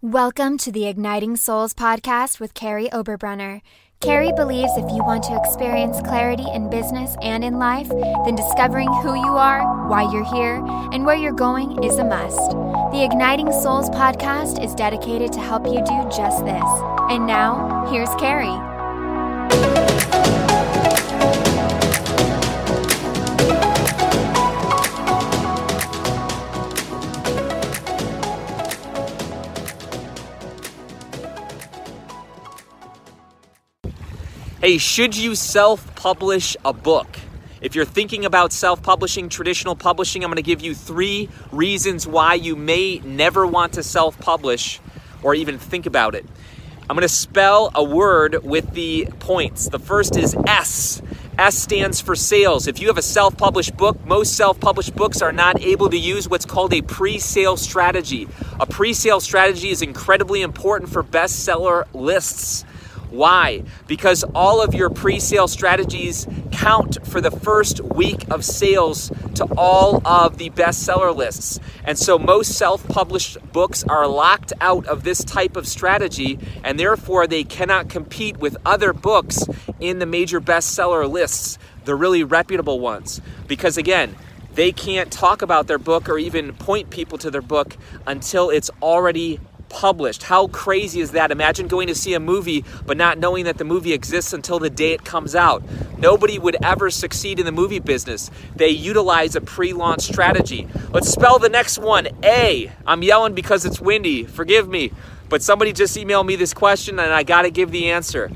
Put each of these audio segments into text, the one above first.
Welcome to the Igniting Souls podcast with Carrie Oberbrunner. Carrie believes if you want to experience clarity in business and in life, then discovering who you are, why you're here, and where you're going is a must. The Igniting Souls podcast is dedicated to help you do just this. And now, here's Carrie. Hey, should you self-publish a book? If you're thinking about self-publishing, traditional publishing, I'm going to give you 3 reasons why you may never want to self-publish or even think about it. I'm going to spell a word with the points. The first is S. S stands for sales. If you have a self-published book, most self-published books are not able to use what's called a pre-sale strategy. A pre-sale strategy is incredibly important for bestseller lists. Why? Because all of your pre-sale strategies count for the first week of sales to all of the bestseller lists. And so most self-published books are locked out of this type of strategy, and therefore they cannot compete with other books in the major bestseller lists, the really reputable ones. Because again, they can't talk about their book or even point people to their book until it's already published. How crazy is that? Imagine going to see a movie but not knowing that the movie exists until the day it comes out. Nobody would ever succeed in the movie business. They utilize a pre-launch strategy. Let's spell the next one. A. I'm yelling because it's windy. Forgive me. But somebody just emailed me this question and I got to give the answer.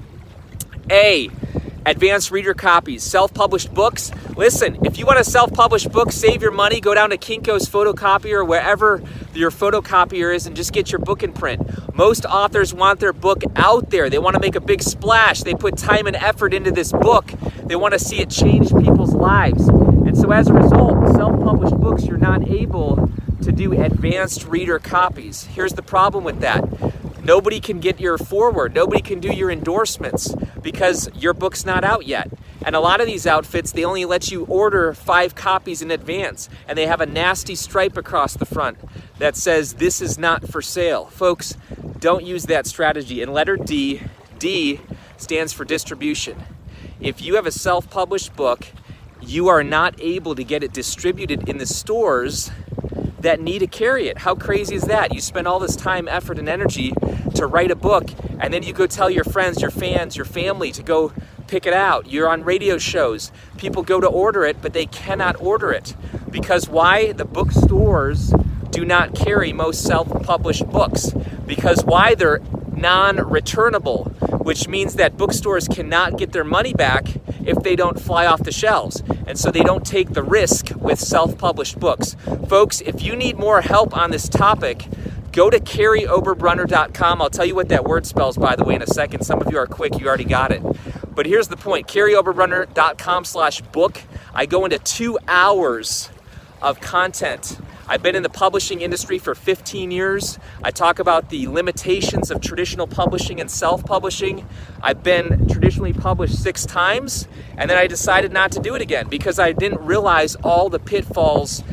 A. Advanced reader copies, self-published books. Listen, if you want a self-published book, save your money, go down to Kinko's photocopier, wherever your photocopier is, and just get your book in print. Most authors want their book out there. They want to make a big splash. They put time and effort into this book. They want to see it change people's lives. And so as a result, self-published books, you're not able to do advanced reader copies. Here's the problem with that. Nobody can get your forward. Nobody can do your endorsements because your book's not out yet. And a lot of these outfits, they only let you order 5 copies in advance. And they have a nasty stripe across the front that says, "This is not for sale." Folks, don't use that strategy. And letter D, D stands for distribution. If you have a self-published book, you are not able to get it distributed in the stores that need to carry it. How crazy is that? You spend all this time, effort, and energy to write a book, and then you go tell your friends, your fans, your family to go pick it out. You're on radio shows. People go to order it, but they cannot order it. Because why? The bookstores do not carry most self-published books. Because why? They're non-returnable, which means that bookstores cannot get their money back if they don't fly off the shelves. And so they don't take the risk with self-published books. Folks, if you need more help on this topic, go to carrieoberbrunner.com. I'll tell you what that word spells, by the way, in a second. Some of you are quick, you already got it. But here's the point, carrieoberbrunner.com/book. I go into 2 hours of content. I've been in the publishing industry for 15 years. I talk about the limitations of traditional publishing and self-publishing. I've been traditionally published 6 times, and then I decided not to do it again because I didn't realize all the pitfalls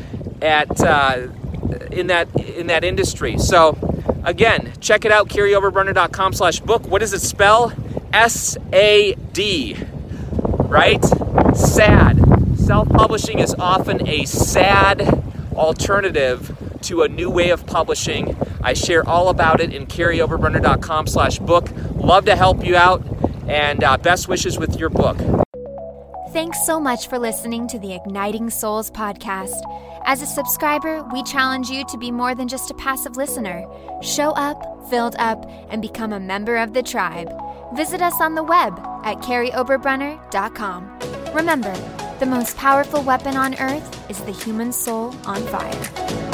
in that industry. So again, check it out, carrieoberbrunner.com/book. What does it spell? S-A-D, right? Sad. Self-publishing is often a sad alternative to a new way of publishing. I share all about it in carrieoberbrunner.com/book. Love to help you out, and best wishes with your book. Thanks so much for listening to the Igniting Souls podcast. As a subscriber, we challenge you to be more than just a passive listener. Show up, filled up, and become a member of the tribe. Visit us on the web at carrieoberbrunner.com. Remember, the most powerful weapon on earth is the human soul on fire.